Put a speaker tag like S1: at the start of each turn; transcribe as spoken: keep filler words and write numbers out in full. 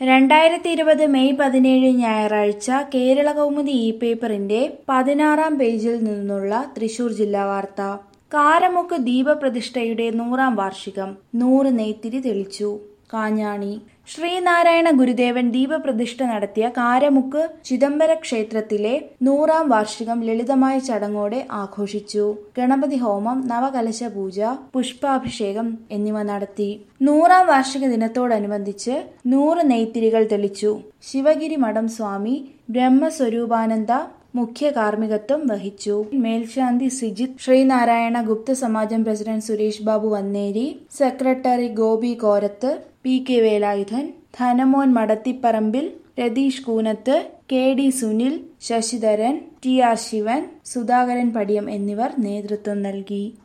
S1: രണ്ടായിരത്തി ഇരുപത് മെയ് പതിനേഴ് ഞായറാഴ്ച കേരളകൗമുദി ഇ പേപ്പറിന്റെ പതിനാറാം പേജിൽ നിന്നുള്ള തൃശൂർ ജില്ലാ വാർത്ത. കാരമുക്ക് ദീപപ്രതിഷ്ഠയുടെ നൂറാം വാർഷികം, നൂറ് നെയ്ത്തിരി തെളിച്ചു. കാഞ്ഞാണി. ശ്രീനാരായണ ഗുരുദേവൻ ദീപപ്രതിഷ്ഠ നടത്തിയ കാരമുക്ക് ചിദംബര ക്ഷേത്രത്തിലെ നൂറാം വാർഷികം ലളിതമായ ചടങ്ങോടെ ആഘോഷിച്ചു. ഗണപതി ഹോമം, നവകലശ പൂജ, പുഷ്പാഭിഷേകം എന്നിവ നടത്തി. നൂറാം വാർഷിക ദിനത്തോടനുബന്ധിച്ച് നൂറ് നെയ്ത്തിരികൾ തെളിച്ചു. ശിവഗിരി മഠം സ്വാമി ബ്രഹ്മസ്വരൂപാനന്ദ മുഖ്യ കാർമ്മികത്വം വഹിച്ചു. മേൽശാന്തി Sijith, Sreenarayana Gupta Samajam president Suresh Babu Vanneri, secretary Gopi Korath, P K Velayudhan, Dhanamon Madathipparambil, Ratheesh Koonath, K D Sunil, Sasidharan, T R Sivan, Sudhakaran Padiyam എന്നിവർ നേതൃത്വം നൽകി.